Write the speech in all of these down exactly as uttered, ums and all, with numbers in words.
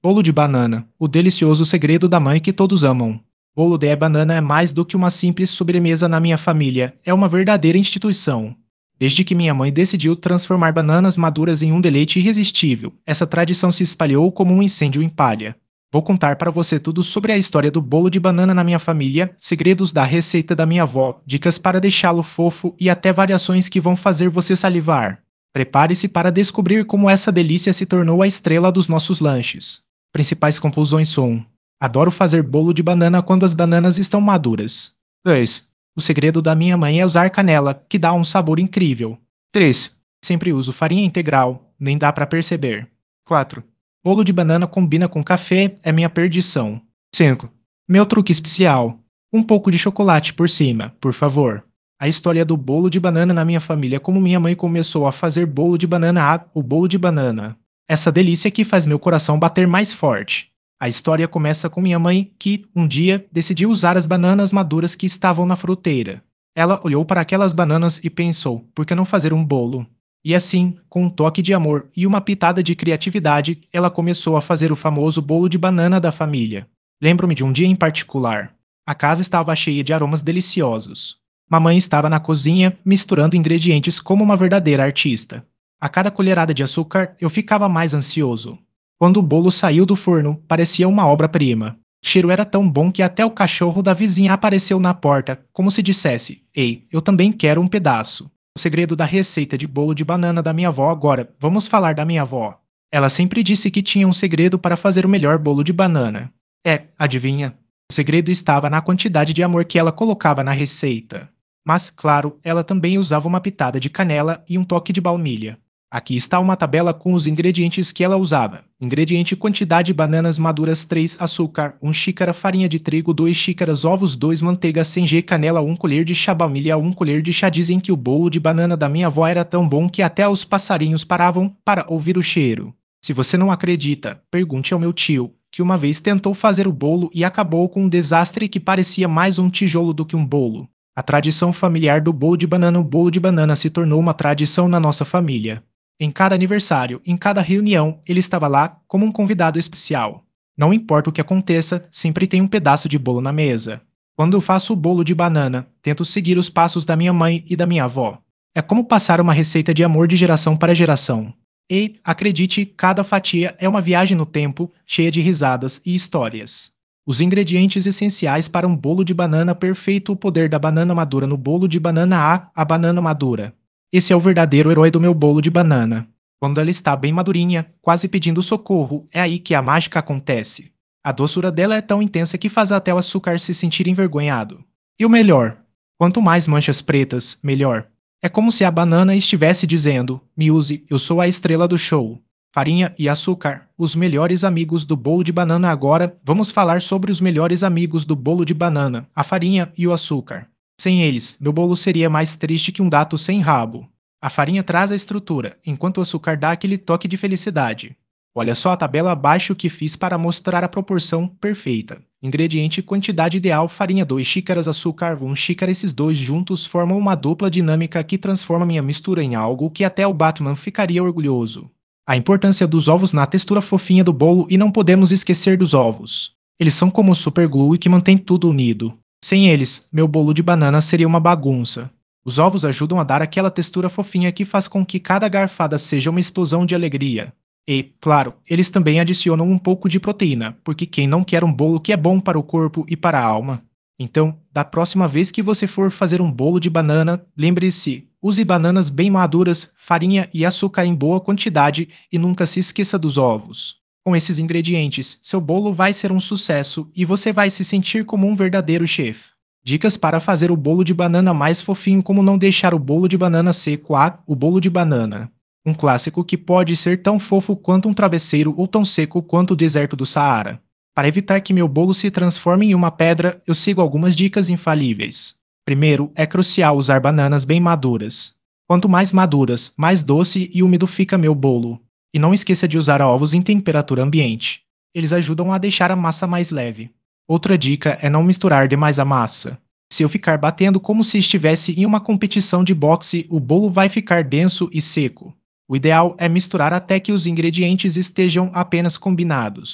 Bolo de banana, o delicioso segredo da mãe que todos amam. Bolo de banana é mais do que uma simples sobremesa na minha família, é uma verdadeira instituição. Desde que minha mãe decidiu transformar bananas maduras em um deleite irresistível, essa tradição se espalhou como um incêndio em palha. Vou contar para você tudo sobre a história do bolo de banana na minha família, segredos da receita da minha avó, dicas para deixá-lo fofo e até variações que vão fazer você salivar. Prepare-se para descobrir como essa delícia se tornou a estrela dos nossos lanches. Principais conclusões são: adoro fazer bolo de banana quando as bananas estão maduras. dois. O segredo da minha mãe é usar canela, que dá um sabor incrível. três. Sempre uso farinha integral, nem dá para perceber. quatro. Bolo de banana combina com café, é minha perdição. cinco. Meu truque especial: um pouco de chocolate por cima, por favor. A história do bolo de banana na minha família é como minha mãe começou a fazer bolo de banana a o bolo de banana. Essa delícia que faz meu coração bater mais forte. A história começa com minha mãe que, um dia, decidiu usar as bananas maduras que estavam na fruteira. Ela olhou para aquelas bananas e pensou: por que não fazer um bolo? E assim, com um toque de amor e uma pitada de criatividade, ela começou a fazer o famoso bolo de banana da família. Lembro-me de um dia em particular. A casa estava cheia de aromas deliciosos. Mamãe estava na cozinha, misturando ingredientes como uma verdadeira artista. A cada colherada de açúcar, eu ficava mais ansioso. Quando o bolo saiu do forno, parecia uma obra-prima. O cheiro era tão bom que até o cachorro da vizinha apareceu na porta, como se dissesse: ei, eu também quero um pedaço. O segredo da receita de bolo de banana da minha avó agora, vamos falar da minha avó. Ela sempre disse que tinha um segredo para fazer o melhor bolo de banana. É, adivinha? O segredo estava na quantidade de amor que ela colocava na receita. Mas, claro, ela também usava uma pitada de canela e um toque de baunilha. Aqui está uma tabela com os ingredientes que ela usava. Ingrediente: quantidade: bananas maduras três, açúcar uma xícara, farinha de trigo duas xícaras, ovos dois, manteiga cem gramas, canela uma colher de chá, baunilha uma colher de chá. Dizem que o bolo de banana da minha avó era tão bom que até os passarinhos paravam para ouvir o cheiro. Se você não acredita, pergunte ao meu tio, que uma vez tentou fazer o bolo e acabou com um desastre que parecia mais um tijolo do que um bolo. A tradição familiar do bolo de banana. O bolo de banana se tornou uma tradição na nossa família. Em cada aniversário, em cada reunião, ele estava lá como um convidado especial. Não importa o que aconteça, sempre tem um pedaço de bolo na mesa. Quando eu faço o bolo de banana, tento seguir os passos da minha mãe e da minha avó. É como passar uma receita de amor de geração para geração. E, acredite, cada fatia é uma viagem no tempo, cheia de risadas e histórias. Os ingredientes essenciais para um bolo de banana perfeito: o poder da banana madura no bolo de banana a a banana madura. Esse é o verdadeiro herói do meu bolo de banana. Quando ela está bem madurinha, quase pedindo socorro, é aí que a mágica acontece. A doçura dela é tão intensa que faz até o açúcar se sentir envergonhado. E o melhor: quanto mais manchas pretas, melhor. É como se a banana estivesse dizendo: me use, eu sou a estrela do show. Farinha e açúcar, os melhores amigos do bolo de banana. Agora, vamos falar sobre os melhores amigos do bolo de banana: a farinha e o açúcar. Sem eles, meu bolo seria mais triste que um gato sem rabo. A farinha traz a estrutura, enquanto o açúcar dá aquele toque de felicidade. Olha só a tabela abaixo que fiz para mostrar a proporção perfeita. Ingrediente: quantidade ideal: farinha duas xícaras, açúcar uma xícara. Esses dois juntos formam uma dupla dinâmica que transforma minha mistura em algo que até o Batman ficaria orgulhoso. A importância dos ovos na textura fofinha do bolo. E não podemos esquecer dos ovos. Eles são como o superglue que mantém tudo unido. Sem eles, meu bolo de banana seria uma bagunça. Os ovos ajudam a dar aquela textura fofinha que faz com que cada garfada seja uma explosão de alegria. E, claro, eles também adicionam um pouco de proteína, porque quem não quer um bolo que é bom para o corpo e para a alma? Então, da próxima vez que você for fazer um bolo de banana, lembre-se: use bananas bem maduras, farinha e açúcar em boa quantidade e nunca se esqueça dos ovos. Com esses ingredientes, seu bolo vai ser um sucesso e você vai se sentir como um verdadeiro chefe. Dicas para fazer o bolo de banana mais fofinho: como não deixar o bolo de banana seco. A o bolo de banana. Um clássico que pode ser tão fofo quanto um travesseiro ou tão seco quanto o deserto do Saara. Para evitar que meu bolo se transforme em uma pedra, eu sigo algumas dicas infalíveis. Primeiro, é crucial usar bananas bem maduras. Quanto mais maduras, mais doce e úmido fica meu bolo. E não esqueça de usar ovos em temperatura ambiente. Eles ajudam a deixar a massa mais leve. Outra dica é não misturar demais a massa. Se eu ficar batendo como se estivesse em uma competição de boxe, o bolo vai ficar denso e seco. O ideal é misturar até que os ingredientes estejam apenas combinados.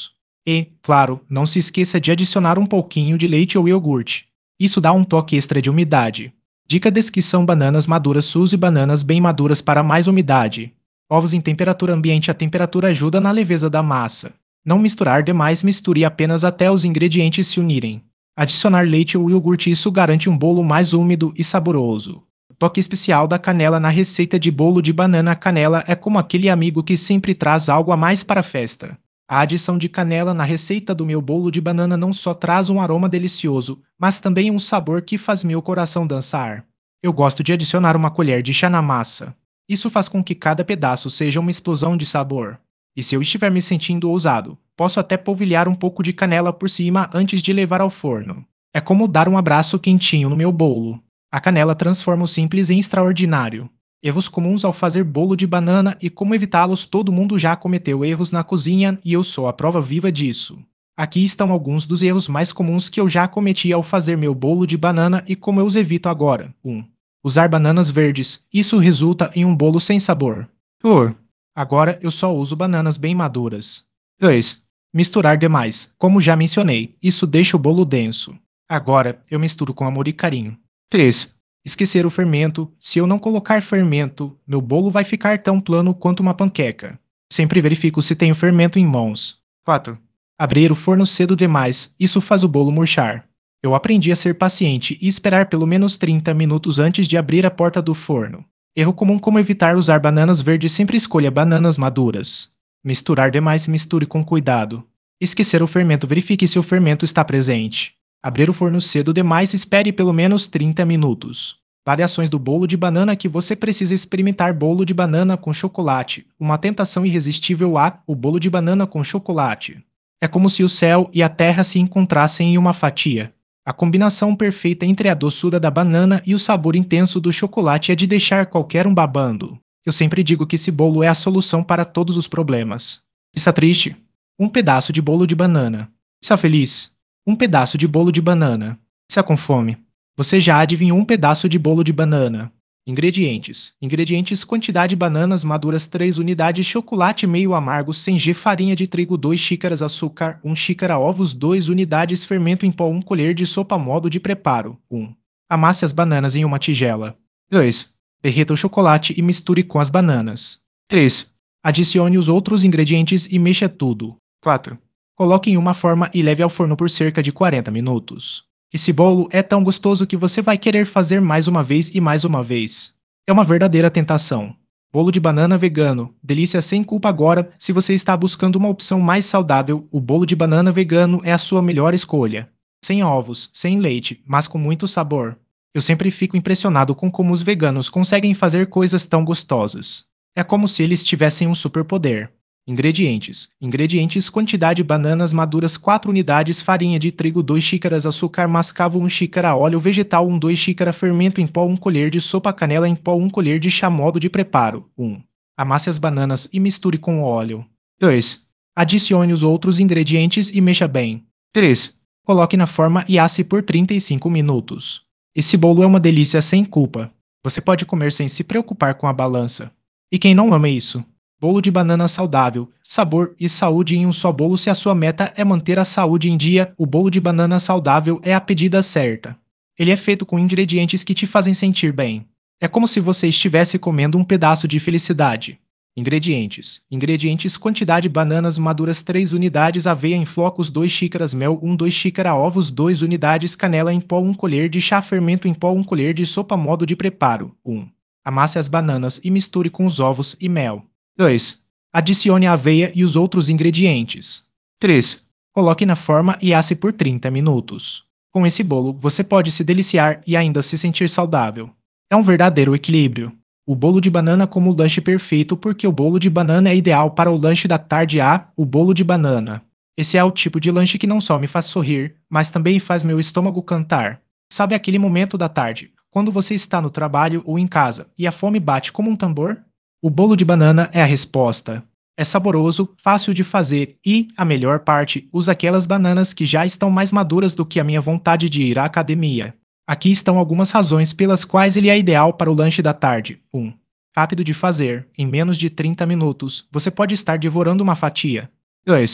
E, claro, não se esqueça de adicionar um pouquinho de leite ou iogurte. Isso dá um toque extra de umidade. Dica: descrição: bananas maduras. Use bananas bem maduras para mais umidade. Ovos em temperatura ambiente. A temperatura ajuda na leveza da massa. Não misturar demais, misture apenas até os ingredientes se unirem. Adicionar leite ou iogurte, isso garante um bolo mais úmido e saboroso. Toque especial da canela na receita de bolo de banana. A canela é como aquele amigo que sempre traz algo a mais para a festa. A adição de canela na receita do meu bolo de banana não só traz um aroma delicioso, mas também um sabor que faz meu coração dançar. Eu gosto de adicionar uma colher de chá na massa. Isso faz com que cada pedaço seja uma explosão de sabor. E se eu estiver me sentindo ousado, posso até polvilhar um pouco de canela por cima antes de levar ao forno. É como dar um abraço quentinho no meu bolo. A canela transforma o simples em extraordinário. Erros comuns ao fazer bolo de banana e como evitá-los. Todo mundo já cometeu erros na cozinha e eu sou a prova viva disso. Aqui estão alguns dos erros mais comuns que eu já cometi ao fazer meu bolo de banana e como eu os evito agora. um. Usar bananas verdes. Isso resulta em um bolo sem sabor. dois. Agora eu só uso bananas bem maduras. dois. Misturar demais. Como já mencionei, isso deixa o bolo denso. Agora eu misturo com amor e carinho. três. Esquecer o fermento. Se eu não colocar fermento, meu bolo vai ficar tão plano quanto uma panqueca. Sempre verifico se tenho fermento em mãos. quatro. Abrir o forno cedo demais. Isso faz o bolo murchar. Eu aprendi a ser paciente e esperar pelo menos trinta minutos antes de abrir a porta do forno. Erro comum: como evitar usar bananas verdes. Sempre escolha bananas maduras. Misturar demais. Misture com cuidado. Esquecer o fermento. Verifique se o fermento está presente. Abrir o forno cedo demais. Espere pelo menos trinta minutos. Variações do bolo de banana que você precisa experimentar. Bolo de banana com chocolate. Uma tentação irresistível. A. O bolo de banana com chocolate. É como se o céu e a terra se encontrassem em uma fatia. A combinação perfeita entre a doçura da banana e o sabor intenso do chocolate é de deixar qualquer um babando. Eu sempre digo que esse bolo é a solução para todos os problemas. Está triste? Um pedaço de bolo de banana. Está feliz? Um pedaço de bolo de banana. Está com fome? Você já adivinhou um pedaço de bolo de banana? Ingredientes. Ingredientes: quantidade: bananas maduras três unidades, chocolate meio amargo cem gramas, farinha de trigo duas xícaras, açúcar uma xícara, ovos duas unidades, fermento em pó uma colher de sopa. Modo de preparo: um. Amasse as bananas em uma tigela. dois. Derreta o chocolate e misture com as bananas. três. Adicione os outros ingredientes e mexa tudo. quatro. Coloque em uma forma e leve ao forno por cerca de quarenta minutos. Esse bolo é tão gostoso que você vai querer fazer mais uma vez e mais uma vez. É uma verdadeira tentação. Bolo de banana vegano, delícia sem culpa. Agora, se você está buscando uma opção mais saudável, o bolo de banana vegano é a sua melhor escolha. Sem ovos, sem leite, mas com muito sabor. Eu sempre fico impressionado com como os veganos conseguem fazer coisas tão gostosas. É como se eles tivessem um superpoder. Ingredientes. Ingredientes: quantidade: bananas maduras quatro unidades, farinha de trigo duas xícaras, açúcar mascavo uma xícara, óleo vegetal um duas xícaras, fermento em pó uma colher de sopa, canela em pó uma colher de chá. Modo de preparo: um. Amasse as bananas e misture com o óleo. dois. Adicione os outros ingredientes e mexa bem. três. Coloque na forma e asse por trinta e cinco minutos. Esse bolo é uma delícia sem culpa. Você pode comer sem se preocupar com a balança. E quem não ama isso? Bolo de banana saudável, sabor e saúde em um só bolo. Se a sua meta é manter a saúde em dia, o bolo de banana saudável é a pedida certa. Ele é feito com ingredientes que te fazem sentir bem. É como se você estivesse comendo um pedaço de felicidade. Ingredientes. Ingredientes: quantidade: bananas maduras três unidades, aveia em flocos duas xícaras, mel uma duas xícaras, ovos duas unidades, canela em pó uma colher de chá, fermento em pó uma colher de sopa. Modo de preparo: um. Amasse as bananas e misture com os ovos e mel. dois. Adicione a aveia e os outros ingredientes. três. Coloque na forma e asse por trinta minutos. Com esse bolo, você pode se deliciar e ainda se sentir saudável. É um verdadeiro equilíbrio. O bolo de banana como lanche perfeito, porque o bolo de banana é ideal para o lanche da tarde. A. O bolo de banana. Esse é o tipo de lanche que não só me faz sorrir, mas também faz meu estômago cantar. Sabe aquele momento da tarde, quando você está no trabalho ou em casa e a fome bate como um tambor? O bolo de banana é a resposta. É saboroso, fácil de fazer e, a melhor parte, usa aquelas bananas que já estão mais maduras do que a minha vontade de ir à academia. Aqui estão algumas razões pelas quais ele é ideal para o lanche da tarde. um. Rápido de fazer. Em menos de trinta minutos, você pode estar devorando uma fatia. dois.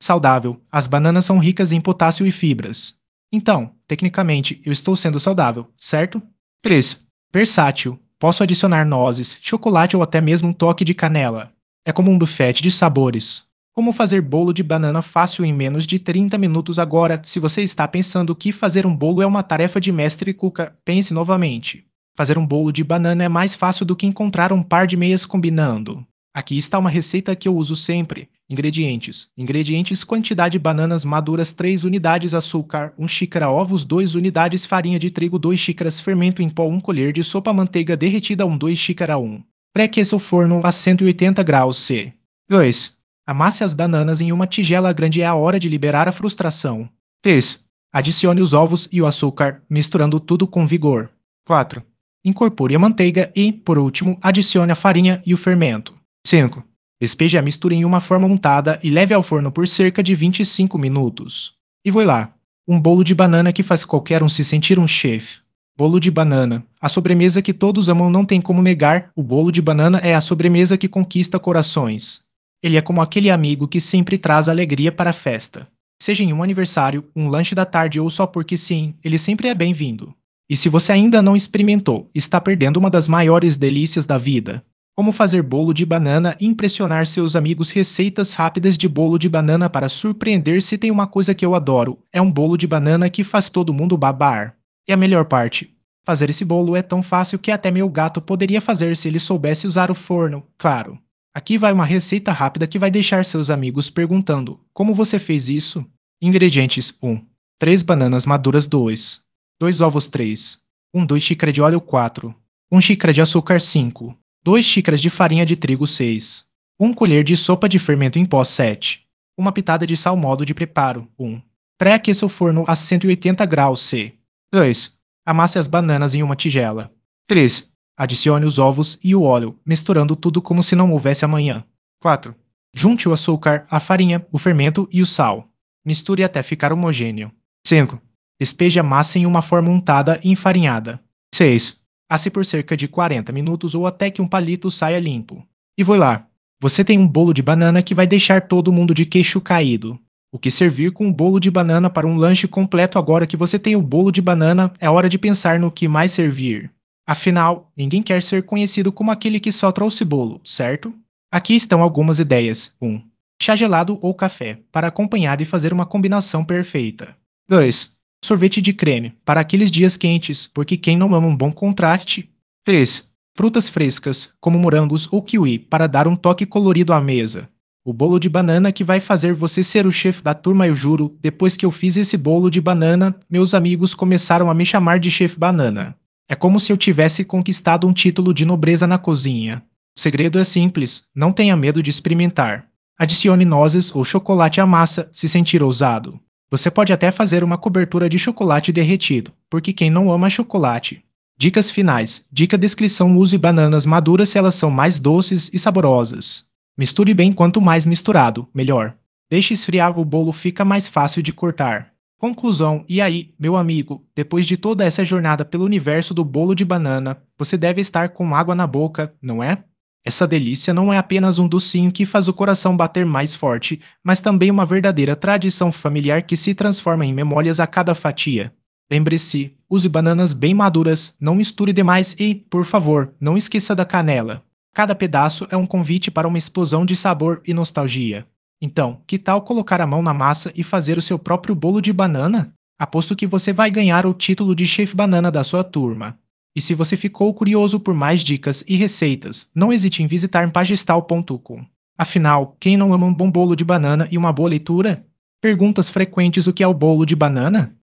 Saudável. As bananas são ricas em potássio e fibras. Então, tecnicamente, eu estou sendo saudável, certo? três. Versátil. Posso adicionar nozes, chocolate ou até mesmo um toque de canela. É como um buffet de sabores. Como fazer bolo de banana fácil em menos de trinta minutos agora? Se você está pensando que fazer um bolo é uma tarefa de mestre Cuca, pense novamente. Fazer um bolo de banana é mais fácil do que encontrar um par de meias combinando. Aqui está uma receita que eu uso sempre. Ingredientes. Ingredientes: quantidade: bananas maduras três unidades, açúcar uma xícara, ovos duas unidades, farinha de trigo duas xícaras, fermento em pó uma colher de sopa, manteiga derretida um duas xícara um. Pré-aqueça o forno a cento e oitenta graus C. dois. Amasse as bananas em uma tigela grande, é a hora de liberar a frustração. três. Adicione os ovos e o açúcar, misturando tudo com vigor. quatro. Incorpore a manteiga e, por último, adicione a farinha e o fermento. cinco. Despeje a mistura em uma forma untada e leve ao forno por cerca de vinte e cinco minutos. E vai lá. Um bolo de banana que faz qualquer um se sentir um chefe. Bolo de banana. A sobremesa que todos amam, não tem como negar, o bolo de banana é a sobremesa que conquista corações. Ele é como aquele amigo que sempre traz alegria para a festa. Seja em um aniversário, um lanche da tarde ou só porque sim, ele sempre é bem-vindo. E se você ainda não experimentou, está perdendo uma das maiores delícias da vida. Como fazer bolo de banana e impressionar seus amigos. Receitas rápidas de bolo de banana para surpreender. Se tem uma coisa que eu adoro, é um bolo de banana que faz todo mundo babar. E a melhor parte? Fazer esse bolo é tão fácil que até meu gato poderia fazer se ele soubesse usar o forno, claro. Aqui vai uma receita rápida que vai deixar seus amigos perguntando: como você fez isso? Ingredientes: um. três bananas maduras dois. dois ovos três. um duas xícaras de óleo quatro. uma xícara de açúcar cinco. duas xícaras de farinha de trigo seis. uma colher de sopa de fermento em pó sete. uma pitada de sal. Modo de preparo: um. Pré-aqueça o forno a cento e oitenta graus C. dois. Amasse as bananas em uma tigela. três. Adicione os ovos e o óleo, misturando tudo como se não houvesse amanhã. quatro. Junte o açúcar, a farinha, o fermento e o sal. Misture até ficar homogêneo. cinco. Despeje a massa em uma forma untada e enfarinhada. seis. Asse por cerca de quarenta minutos ou até que um palito saia limpo. E vai lá. Você tem um bolo de banana que vai deixar todo mundo de queixo caído. O que servir com um bolo de banana para um lanche completo? Agora que você tem o bolo de banana, é hora de pensar no que mais servir. Afinal, ninguém quer ser conhecido como aquele que só trouxe bolo, certo? Aqui estão algumas ideias. um. Chá gelado ou café, para acompanhar e fazer uma combinação perfeita. dois. Sorvete de creme, para aqueles dias quentes, porque quem não ama um bom contraste? três. Frutas frescas, como morangos ou kiwi, para dar um toque colorido à mesa. O bolo de banana que vai fazer você ser o chefe da turma. Eu juro, depois que eu fiz esse bolo de banana, meus amigos começaram a me chamar de chefe banana. É como se eu tivesse conquistado um título de nobreza na cozinha. O segredo é simples, não tenha medo de experimentar. Adicione nozes ou chocolate à massa, se sentir ousado. Você pode até fazer uma cobertura de chocolate derretido, porque quem não ama chocolate? Dicas finais. Dica: descrição: use bananas maduras se elas são mais doces e saborosas. Misture bem, quanto mais misturado, melhor. Deixe esfriar, o bolo fica mais fácil de cortar. Conclusão: e aí, meu amigo, depois de toda essa jornada pelo universo do bolo de banana, você deve estar com água na boca, não é? Essa delícia não é apenas um docinho que faz o coração bater mais forte, mas também uma verdadeira tradição familiar que se transforma em memórias a cada fatia. Lembre-se, use bananas bem maduras, não misture demais e, por favor, não esqueça da canela. Cada pedaço é um convite para uma explosão de sabor e nostalgia. Então, que tal colocar a mão na massa e fazer o seu próprio bolo de banana? Aposto que você vai ganhar o título de chefe banana da sua turma. E se você ficou curioso por mais dicas e receitas, não hesite em visitar pagestal ponto com. Afinal, quem não ama um bom bolo de banana e uma boa leitura? Perguntas frequentes: o que é o bolo de banana?